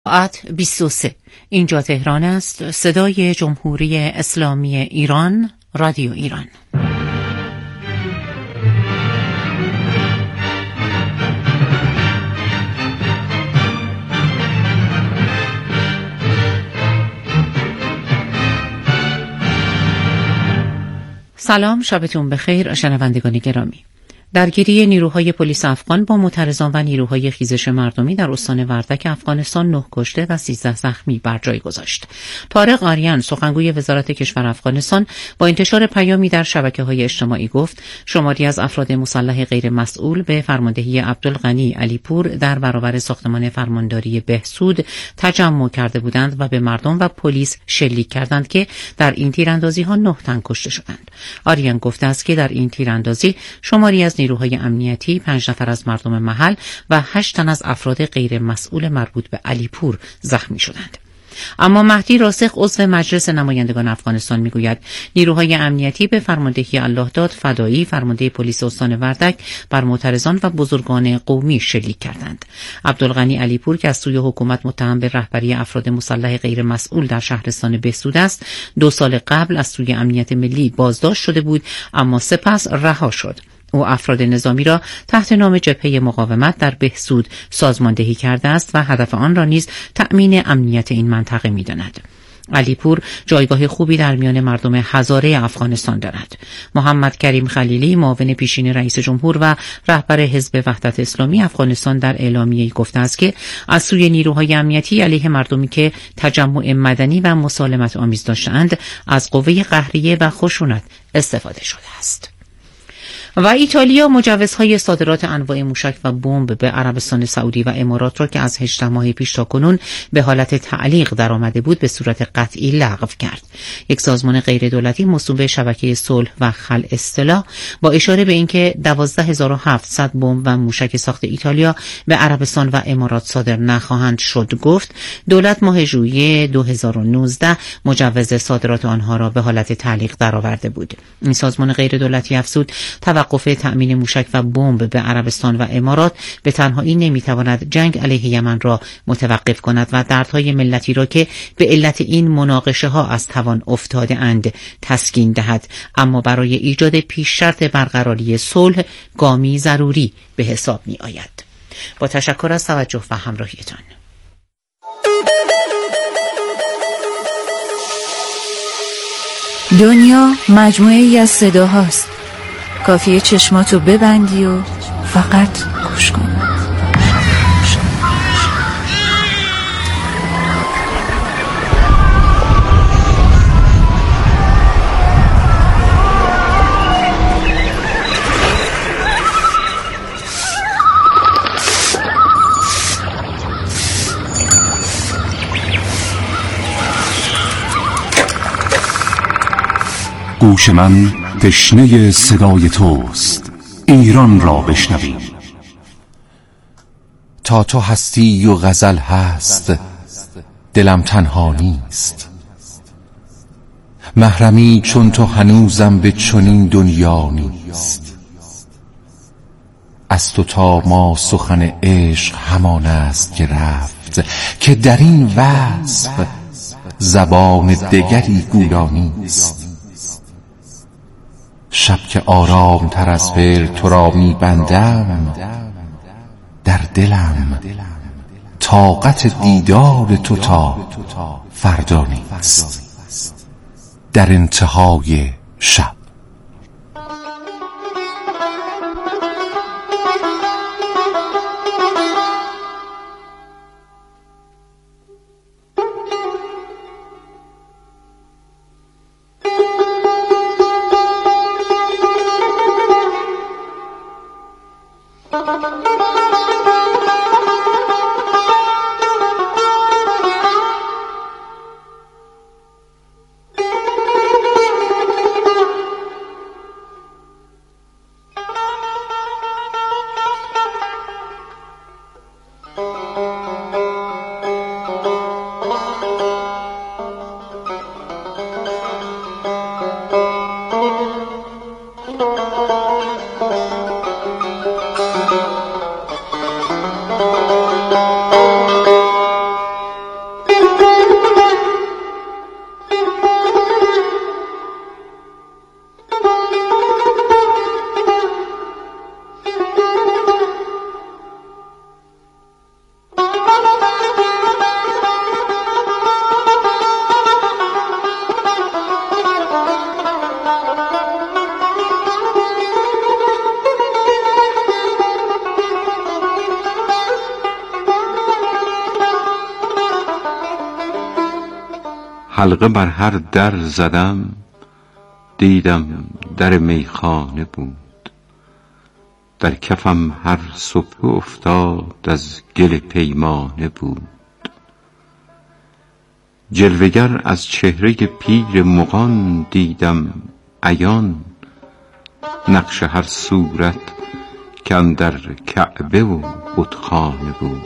ساعت 23. اینجا تهران است. صدای جمهوری اسلامی ایران، رادیو ایران. سلام، شبتون بخیر شنوندگان گرامی. درگیری نیروهای پلیس افغان با معترضان و نیروهای خیزش مردمی در استان وردک افغانستان 9 کشته و 13 زخمی بر جای گذاشت. طارق آریان سخنگوی وزارت کشور افغانستان با انتشار پیامی در شبکه‌های اجتماعی گفت شماری از افراد مسلح غیر مسئول به فرماندهی عبدالغنی علیپور در برابر ساختمان فرمانداری بهسود تجمع کرده بودند و به مردم و پلیس شلیک کردند که در این تیراندازی‌ها 9 تن کشته شدند. آریان گفته است که در این تیراندازی شماری از نیروهای امنیتی، 5 نفر از مردم محل و 8 تن از افراد غیر مسئول مربوط به علیپور زخمی شدند. اما مهدی راسخ عضو مجلس نمایندگان افغانستان میگوید نیروهای امنیتی به فرماندهی الله داد فدایی فرمانده پلیس استان وردک بر معترضان و بزرگان قومی شلیک کردند. عبدالغنی علیپور که از سوی حکومت متهم به رهبری افراد مسلح غیر مسئول در شهرستان بهسود است، 2 سال قبل از سوی امنیت ملی بازداشت شده بود اما سپس رها شد. او افراد نظامی را تحت نام جبهه مقاومت در بهسود سازماندهی کرده است و هدف آن را نیز تأمین امنیت این منطقه می‌داند. علیپور جایگاه خوبی در میان مردم هزاره افغانستان دارد. محمد کریم خلیلی معاون پیشین رئیس جمهور و رهبر حزب وحدت اسلامی افغانستان در اعلامیه‌ای گفته است که از سوی نیروهای امنیتی علیه مردمی که تجمع مدنی و مسالمت آمیز داشتند از قوه قهریه و خشونت استفاده شده است. و ایتالیا مجوزهای صادرات انواع موشک و بمب به عربستان سعودی و امارات را که از 18 ماه پیش تا کنون به حالت تعلیق درآمده بود به صورت قطعی لغو کرد. یک سازمان غیر دولتی موسوم به شبکه صلح و خلع اصطلاح با اشاره به اینکه 12700 بمب و موشک ساخت ایتالیا به عربستان و امارات صادر نخواهند شد گفت دولت ماه ژوئیه 2019 مجوز صادرات آنها را به حالت تعلیق درآورده بود. این سازمان غیر دولتی افزود توقف تأمین موشک و بمب به عربستان و امارات به تنهایی نمیتواند جنگ علیه یمن را متوقف کند و دردهای ملتی را که به علت این مناقشه ها از توان افتاده اند تسکین دهد، اما برای ایجاد پیش شرط برقراری صلح گامی ضروری به حساب می آید. با تشکر از توجه و همراهیتان. دنیا مجموعه ای از صداهاست. کافیه چشماتو ببندی و فقط گوش کن. گوش من تشنه صدای توست، ایران را بشنویم. تا تو هستی و غزل هست، دلم تنها نیست. محرمی چون تو هنوزم به چنین دنیا نیست. از تو تا ما سخن عشق همان است که رفت، که در این وصف زبان دگری گویا نیست. شب که آرام تر از فعل تو را می بندم، در دلم طاقت دیدار تو تا فردا نیست. در انتهای شب حلقه بر هر در زدم، دیدم در میخانه بود. در کفم هر صبح افتاد از گل پیمانه بود. جلوگر از چهره پیر مغان دیدم عیان، نقش هر صورت که اندر کعبه و بتخانه بود.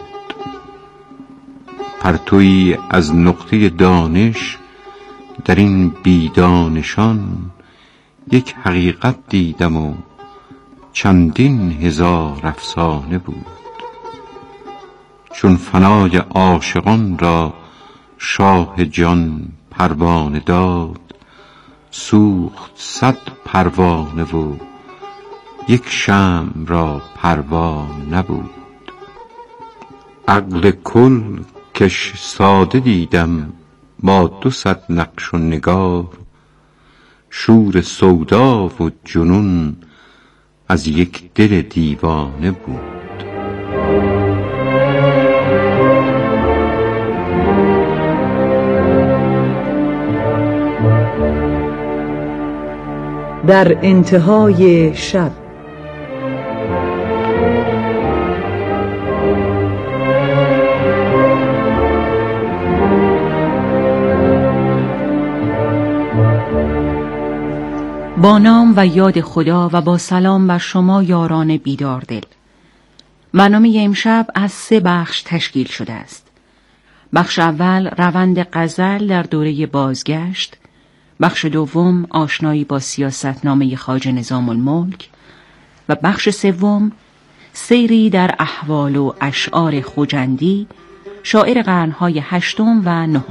پرتویی از نقطه دانش در این بیدانشان، یک حقیقت دیدم و چندین هزار افسانه بود. چون فنای عاشقان را شاه جان پروانه داد، سوخت 100 پروانه و یک شمع را پروا نبود. عقل کل کش ساده دیدم با 200 نقش و نگار، شور سودا و جنون از یک دل دیوانه بود. در انتهای شب با نام و یاد خدا و با سلام بر شما یاران بیدار دل. برنامه امشب از 3 بخش تشکیل شده است. بخش اول روند غزل در دوره بازگشت، بخش دوم آشنایی با سیاستنامه خواجه نظام الملک و بخش سوم سیری در احوال و اشعار خوجندی، شاعر قرنهای 8 و 9.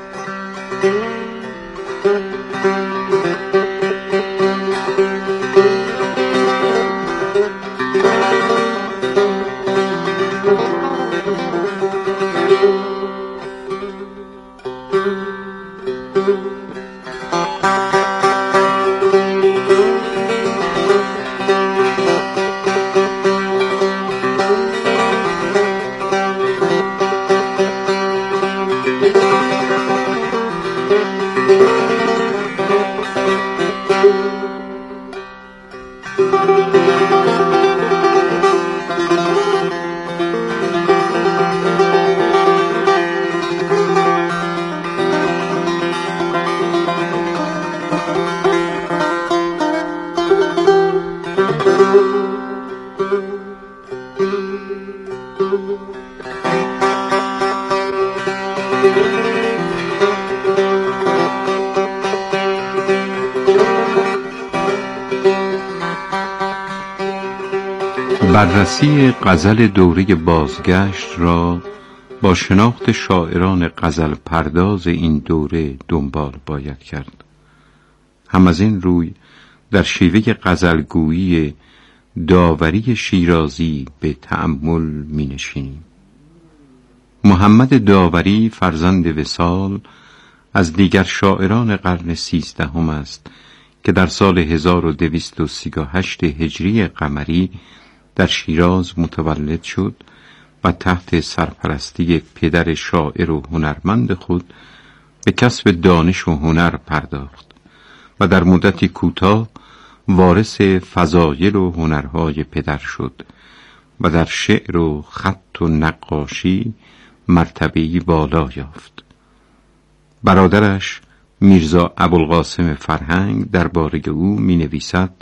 بررسی غزل دوره بازگشت را با شناخت شاعران غزل پرداز این دوره دنبال باید کرد. هم از این روی در شیوه غزلگویی داوری شیرازی به تأمل می نشینیم. محمد داوری فرزند وصال از دیگر شاعران قرن 13 است که در سال 1238 هجری قمری در شیراز متولد شد و تحت سرپرستی پدر شاعر و هنرمند خود به کسب دانش و هنر پرداخت و در مدتی کوتاه وارث فضایل و هنرهای پدر شد و در شعر و خط و نقاشی مرتبه‌ای بالا یافت. برادرش میرزا ابوالقاسم فرهنگ درباره او می نویسد: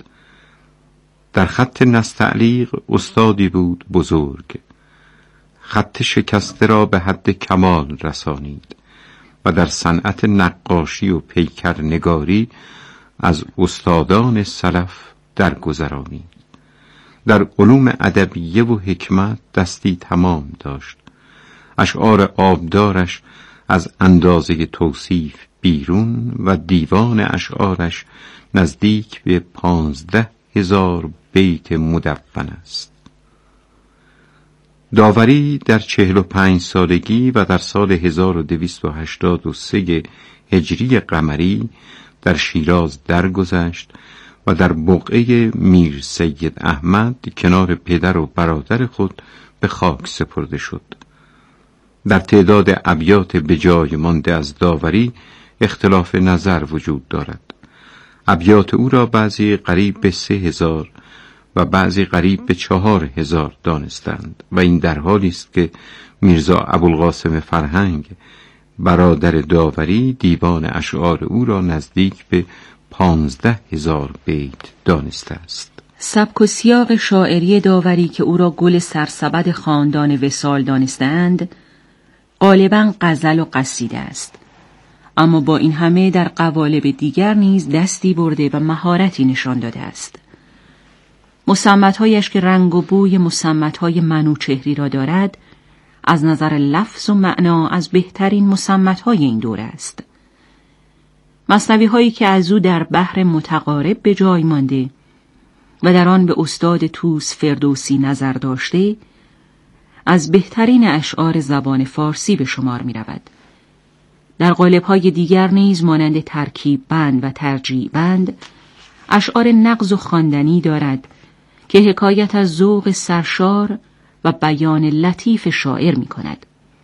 در خط نستعلیق استادی بود بزرگ، خط شکسته را به حد کمال رسانید و در صنعت نقاشی و پیکر نگاری از استادان سلف درگذرانید. در علوم ادبیه و حکمت دستی تمام داشت. اشعار آبدارش از اندازه توصیف بیرون و دیوان اشعارش نزدیک به 15,000 بیت مدون است. داوری در 45 سالگی و در سال 1283 هجری قمری در شیراز درگذشت و در بقعه میر سید احمد کنار پدر و برادر خود به خاک سپرده شد. در تعداد ابیات به جای مانده از داوری اختلاف نظر وجود دارد. ابیات او را بعضی قریب به 3000 و بعضی قریب به 4000 دانستند و این در حالی است که میرزا ابوالقاسم فرهنگ برادر داوری دیوان اشعار او را نزدیک به 15000 بیت دانسته است. سبک و سیاق شاعری داوری که او را گل سرسبد خاندان وصال دانستند غالباً غزل و قصیده است، اما با این همه در قوالب دیگر نیز دستی برده و مهارتی نشان داده است. مصمت‌هایش که رنگ و بوی مصمت‌های منوچهری را دارد، از نظر لفظ و معنا از بهترین مصمت‌های این دوره است. مثنوی‌هایی که از او در بحر متقارب به جای مانده و در آن به استاد طوس فردوسی نظر داشته، از بهترین اشعار زبان فارسی به شمار می رود. در قالب‌های دیگر نیز مانند ترکیب بند و ترجیع بند اشعار نغز و خواندنی دارد که حکایت از ذوق سرشار و بیان لطیف شاعر می کند.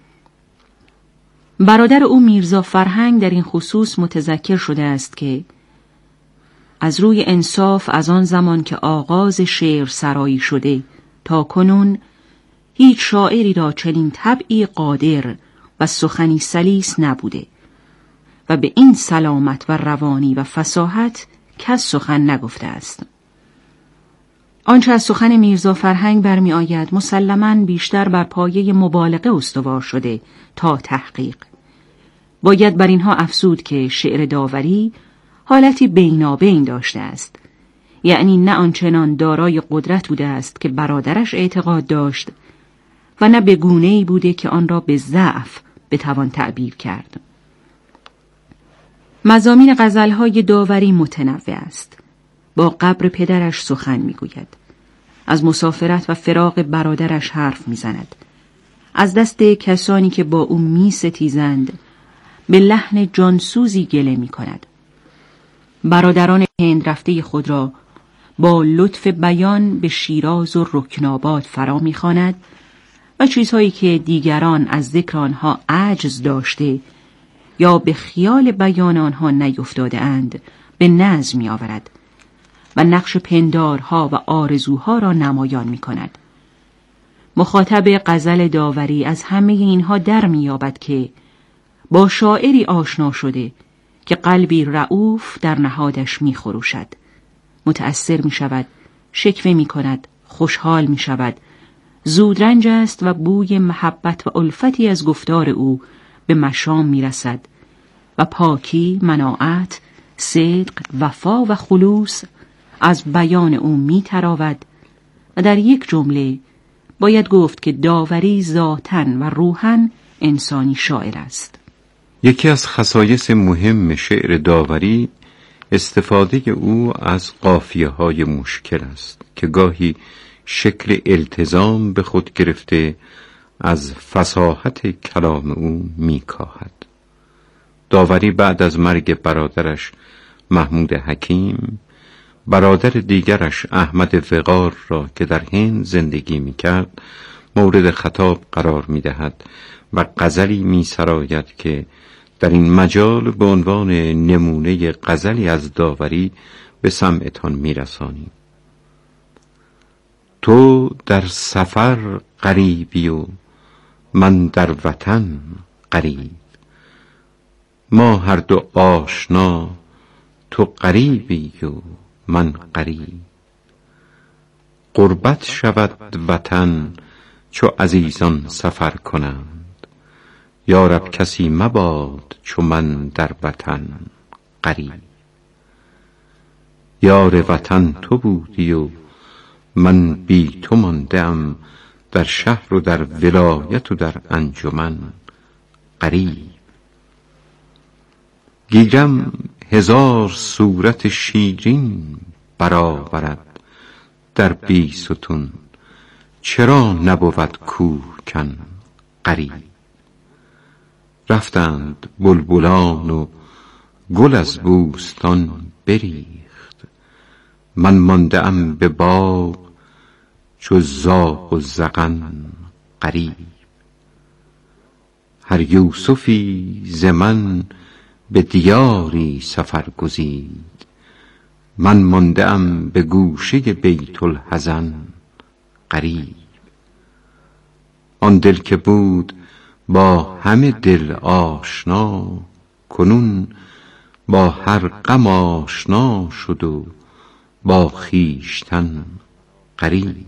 برادر او میرزا فرهنگ در این خصوص متذکر شده است که از روی انصاف از آن زمان که آغاز شعر سرایی شده تا کنون هیچ شاعری را چنین طبعی قادر و سخنی سلیس نبوده و به این سلامت و روانی و فصاحت کس سخن نگفته است. آنچه از سخن میرزا فرهنگ برمی آید مسلماً بیشتر بر پایه مبالغه استوار شده تا تحقیق. باید بر اینها افزود که شعر داوری حالتی بینابین داشته است، یعنی نه آنچنان دارای قدرت بوده است که برادرش اعتقاد داشت و نه به گونه‌ای بوده که آن را به ضعف بتوان تعبیر کرد. مضامین غزل‌های داوری متنوع است. با قبر پدرش سخن می‌گوید، از مسافرت و فراق برادرش حرف می‌زند، از دست کسانی که با او می‌ستیزند به لحن جانسوزی گله می‌کند. برادران هند رفته خود را با لطف بیان به شیراز و رکناباد فرا می‌خواند و چیزهایی که دیگران از ذکر آنها عجز داشته یا به خیال بیان آنها نیفتاده اند به نظم می‌آورد و نقش پندارها و آرزوها را نمایان می‌کند. مخاطب غزل داوری از همه اینها در می‌یابد که با شاعری آشنا شده که قلبی رئوف در نهادش می‌خروشد، متأثر می‌شود، شکوه می‌کند، خوشحال می‌شود، زودرنج است و بوی محبت و الفتی از گفتار او به مشام می‌رسد و پاکی، مناعت، صدق، وفا و خلوص از بیان او می‌تراود و در یک جمله باید گفت که داوری ذاتاً و روحاً انسانی شاعر است. یکی از خصایص مهم شعر داوری استفاده او از قافیه‌های مشکل است که گاهی شکل التزام به خود گرفته از فصاحت کلام او می‌کاهد. داوری بعد از مرگ برادرش محمود حکیم، برادر دیگرش احمد وقار را که در هند زندگی می‌کرد مورد خطاب قرار می‌دهد و غزلی می‌سراید که در این مجال به عنوان نمونه غزلی از داوری به سمعتان می‌رسانیم. تو در سفر غریبی و من در وطن غریب، ما هر دو آشنا، تو غریبی و من غریب. غربت شود وطن چو عزیزان سفر کنند، یا رب کسی مباد چو من در وطن غریب. یار وطن تو بودی و من بی تو ماندم، در شهر و در ولایت و در انجمن غریب. گیرم 1000 صورت شیرین برآورد در بیستون، چرا نبود کوهکن غریب. رفتند بلبلان و گل از بوستان بریخت، من مانده ام به باغ چو زاغ و زغن غریب. هر یوسفی ز من به دیاری سفر گزید. من مانده ام به گوشه بیت الحزن غریب. آن دل که بود با همه دل آشنا، کنون با هر غم آشنا شد و با خویشتن غریب.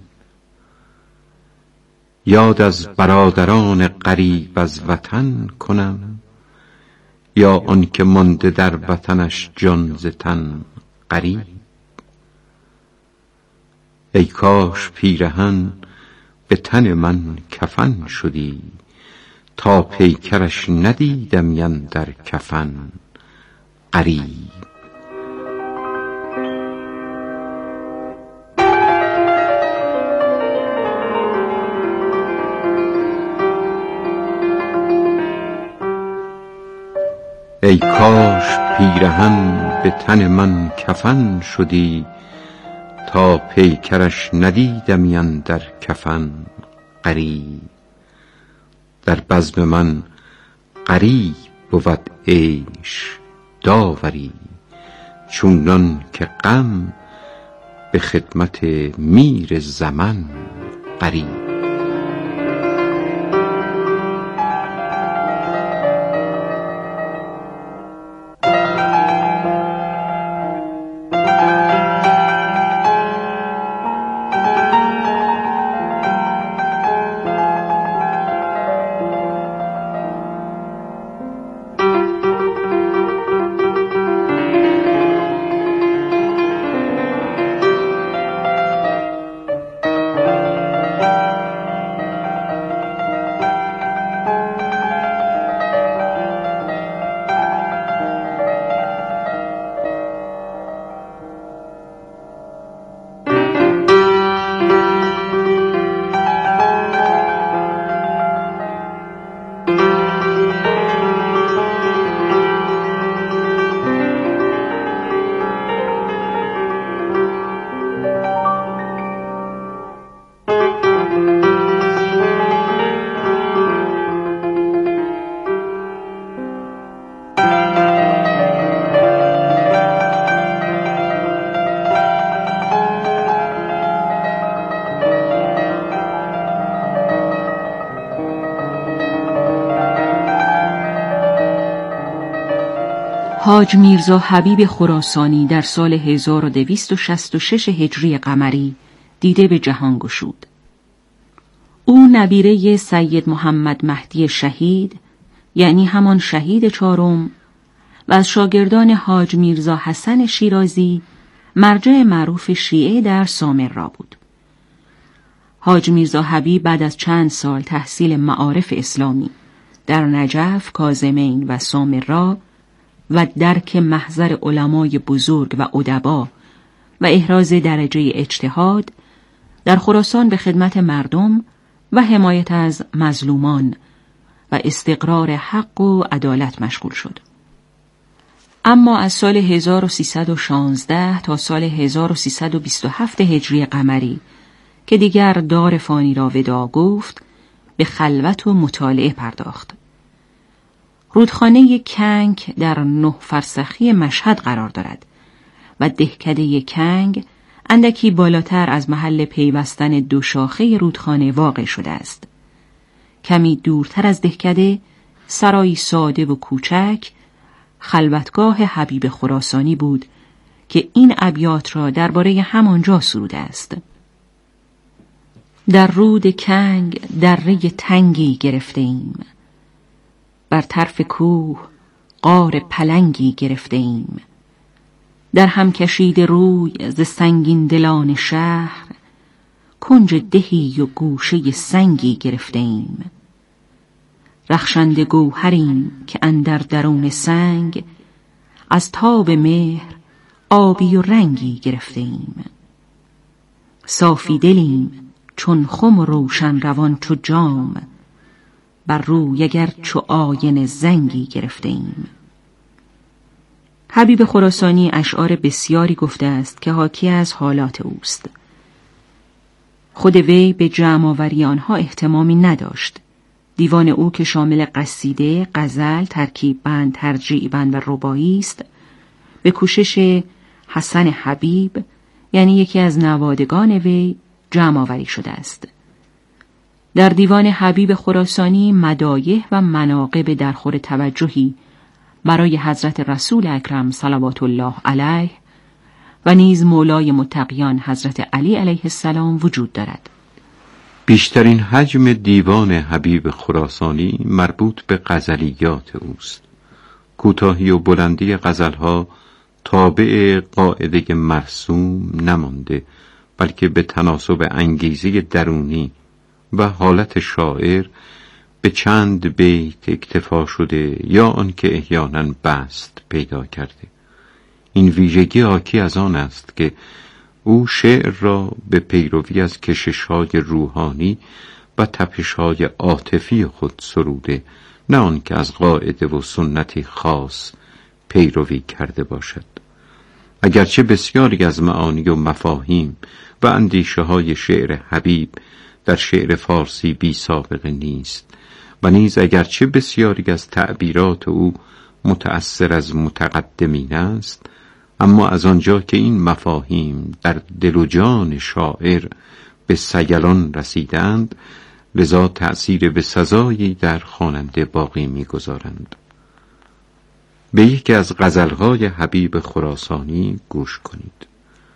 یاد از برادران غریب از وطن کنم، یا آن که مانده در وطنش جان ز تن غریب. ای کاش پیرهن به تن من کفن شدی، تا پیکرش ندیدمی اندر کفن غریب. ای کاش پیرهن به تن من کفن شدی، تا پیکرش ندیدمی اندر کفن غریب. در بزم من غریب بود عیش داوری، چونان که غم به خدمت میر زمن غریب. حاج میرزا حبیب خراسانی در سال 1266 هجری قمری دیده به جهان گشود. او نبیره سید محمد مهدی شهید، یعنی همان شهید چهارم، و از شاگردان حاج میرزا حسن شیرازی، مرجع معروف شیعه در سامرا بود. حاج میرزا حبیب بعد از چند سال تحصیل معارف اسلامی در نجف، کاظمین و سامرا و درک محضر علمای بزرگ و ادبا و احراز درجه اجتهاد، در خراسان به خدمت مردم و حمایت از مظلومان و استقرار حق و عدالت مشغول شد. اما از سال 1316 تا سال 1327 هجری قمری که دیگر دار فانی را وداع گفت، به خلوت و مطالعه پرداخت. رودخانه کنگ در 9 فرسخی مشهد قرار دارد و دهکده کنگ اندکی بالاتر از محل پیوستن دو شاخه رودخانه واقع شده است. کمی دورتر از دهکده سرایی ساده و کوچک، خلوتگاه حبیب خراسانی بود که این ابیات را درباره همانجا سروده است. در رود کنگ دره تنگی گرفته ایم، بر طرف کوه غار پلنگی گرفته ایم. در هم کشید روی ز سنگین دلان شهر، کنج دهی و گوشه سنگی گرفته ایم. رخشنده گوهریم که اندر درون سنگ، از تاب مهر آبی و رنگی گرفته ایم. صافی دلیم چون خم و روشن روان چو جام، بر روی اگر چو آینه زنگی گرفته ایم. حبیب خراسانی اشعار بسیاری گفته است که حاکی از حالات اوست. خود وی به جمع آوری آنها اهتمامی نداشت، دیوان او که شامل قصیده، غزل، ترکیب بند، ترجیع بند و رباعی است، به کوشش حسن حبیب، یعنی یکی از نوادگان وی، جمع آوری شده است. در دیوان حبیب خراسانی مدایح و مناقب درخور توجهی برای حضرت رسول اکرم صلوات الله علیه و نیز مولای متقیان حضرت علی علیه السلام وجود دارد. بیشترین حجم دیوان حبیب خراسانی مربوط به غزلیات اوست. کوتاهی و بلندی غزلها تابع قاعده مرسوم نمانده، بلکه به تناسب انگیزه درونی و حالت شاعر به چند بیت اکتفا شده یا آنکه احیانا بست پیدا کرده. این ویژگی حاکی از آن است که او شعر را به پیروی از کشش‌های روحانی و تپش‌های عاطفی خود سروده، نه آنکه از قاعده و سنتی خاص پیروی کرده باشد. اگرچه بسیاری از معانی و مفاهیم و اندیشه‌های شعر حبیب در شعر فارسی بی سابقه نیست و نیز اگرچه بسیاری از تعبیرات او متأثر از متقدمین است، اما از آنجا که این مفاهیم در دل و جان شاعر به سیلان رسیدند، لذا تأثیر به سزایی در خواننده باقی می‌گذارند. به یکی از غزل‌های حبیب خراسانی گوش کنید.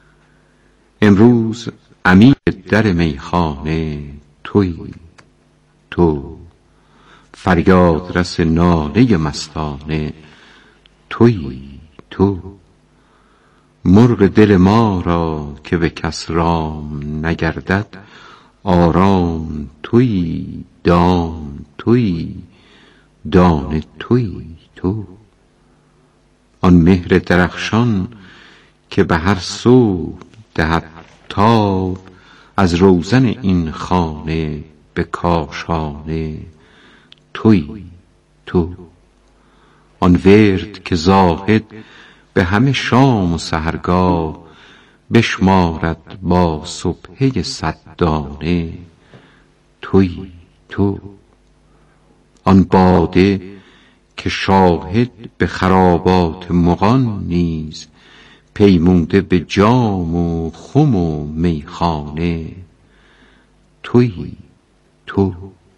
امروز امیر در میخانه تویی تو، فریاد رس ناله مستانه تویی تو، مرغ دل ما را که به کس رام نگردد، آرام تویی، دام تویی، دانه تویی تو. آن مهر درخشان که به هر صبح دهد تاب، از روزن این خانه به کاشانه تویی تو. آن ورد که زاهد به همه شام و سحرگاه، بشمارد با سبحه 100 دانه تویی تو. آن باده که شاهد به خرابات مغان نیز، پیموده به جام و خم و میخانه تویی تو.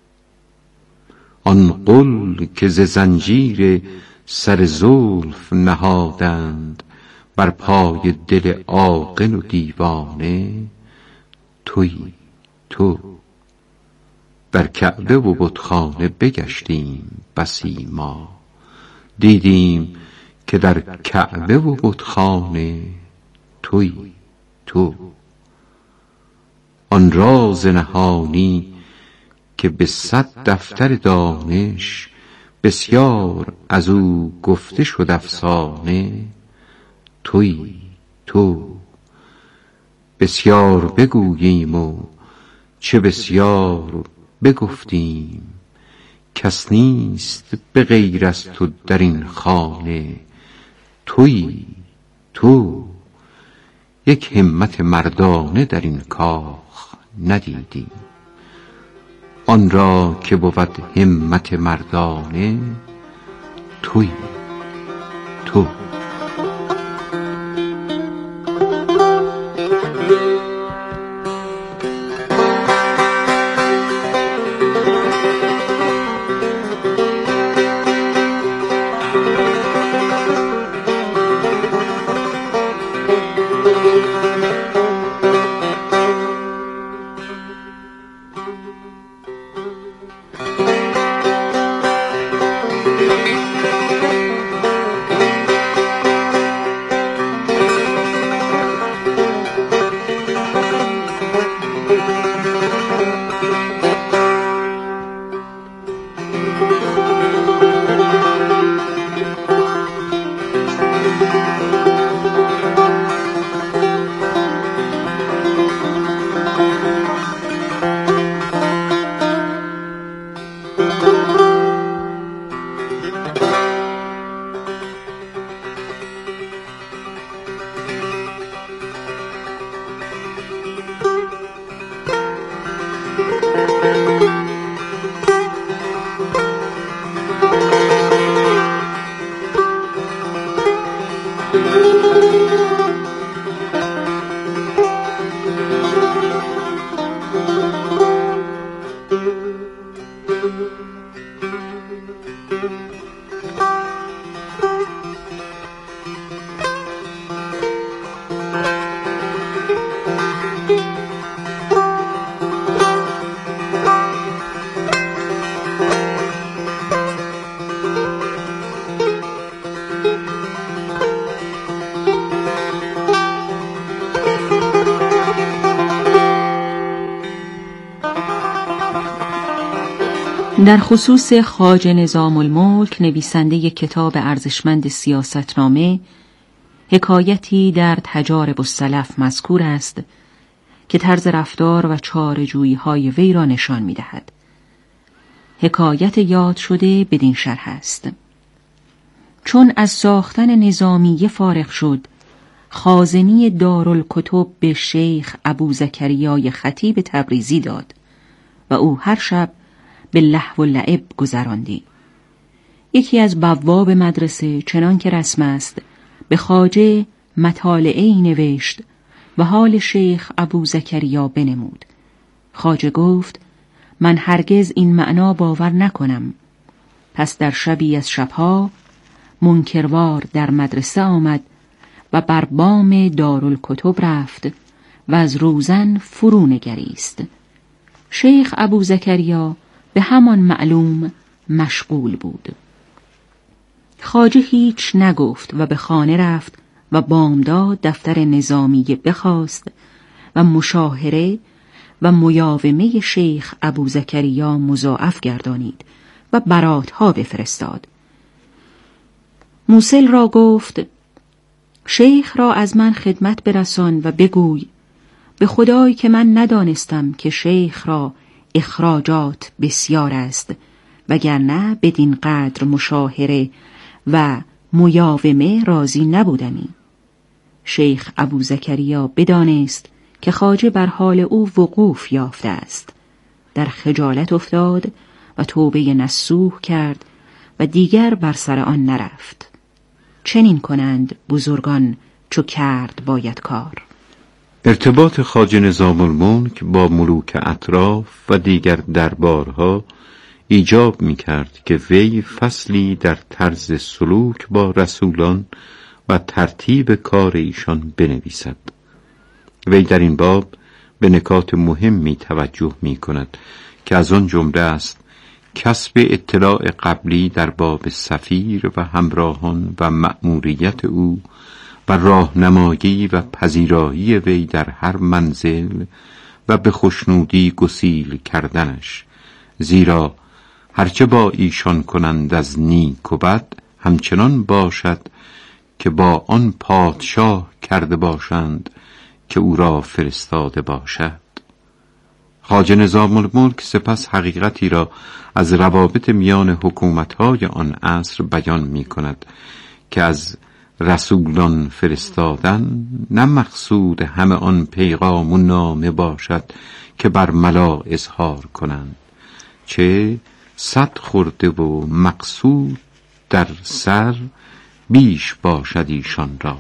آن غل که ز زنجیر سر زلف نهادند، بر پای دل عاقل و دیوانه تویی تو. در کعبه و بتخانه بگشتیم بسی ما، دیدیم که در کعبه و بتخانه تویی تو. آن راز نهانی که به 100 دفتر دانش، بسیار از او گفته شد افسانه تویی تو. بسیار بگوییم و چه بسیار بگفتیم، کس نیست به غیر از تو در این خانه تویی تو. یک همت مردانه در این کاخ ندیدیم، آن را که بود همت مردانه تویی تو. در خصوص خواجه نظام الملک، نویسنده کتاب ارزشمند سیاستنامه، حکایتی در تجارب السلف مذکور است که طرز رفتار و چاره‌جویی‌های وی را نشان می‌دهد. حکایت یاد شده بدین شرح است: چون از ساختن نظامیه فارغ شد، خازنی دارالکتب به شیخ ابوزکریای خطیب تبریزی داد و او هر شب به لهو و لعب گذراندی. یکی از بواب مدرسه چنان که رسم است به خواجه مطالعه‌ای نوشت و حال شیخ ابوزکریا بنمود. خواجه گفت: من هرگز این معنا باور نکنم. پس در شبی از شبها منکروار در مدرسه آمد و بر بام دارالکتب رفت و از روزن فرو نگریست. شیخ ابوزکریا به همان معلوم مشغول بود. خواجه هیچ نگفت و به خانه رفت و بامداد دفتر نظامیه بخواست و مشاهره و میاومه شیخ ابوزکریا مضاعف گردانید و براتها بفرستاد. موسل را گفت: شیخ را از من خدمت برسان و بگوی به خدای که من ندانستم که شیخ را اخراجات بسیار است، وگرنه بدین قدر مشاهره و میاومه راضی نبودمی. شیخ ابوزکریا بدانست که خواجه بر حال او وقوف یافته است. در خجالت افتاد و توبه نصوح کرد و دیگر بر سر آن نرفت. چنین کنند بزرگان چو کرد باید کار. ارتباط خواجه نظام الملک با ملوک اطراف و دیگر دربارها ایجاب می‌کرد که وی فصلی در طرز سلوک با رسولان و ترتیب کار ایشان بنویسد. وی در این باب به نکات مهمی توجه می‌کند که از آن جمله است کسب اطلاع قبلی در باب سفیر و همراهان و مأموریت او و راهنمایی و پذیرایی وی در هر منزل و به خوشنودی گسیل کردنش، زیرا هرچه با ایشان کنند از نیک و بد همچنان باشد که با آن پادشاه کرده باشند که او را فرستاده باشد. خواجه نظام الملک سپس حقیقتی را از روابط میان حکومت‌های آن عصر بیان می‌کند که از رسولان فرستادن نه مقصود همه آن پیغام و نامه باشد که بر ملا اظهار کنند، چه 100 خرده و مقصود در سر بیش باشد ایشان را.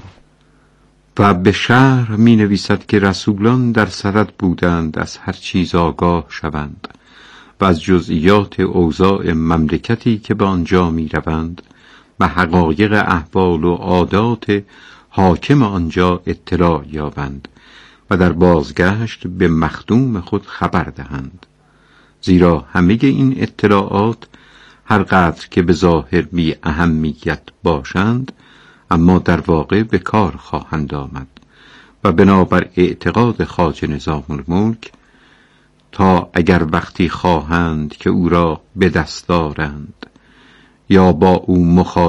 و به شرح می نویسد که رسولان در صدد بودند از هر چیز آگاه شوند و از جزئیات اوضاع مملکتی که به آنجا می روند و حقایق احوال و عادات حاکم آنجا اطلاع یابند و در بازگشت به مخدوم خود خبر دهند، زیرا همه این اطلاعات هر قدر که به ظاهر بی اهمیت باشند اما در واقع به کار خواهند آمد و بنابر اعتقاد خواجه نظام الملک تا اگر وقتی خواهند که او را به دست دارند یا با او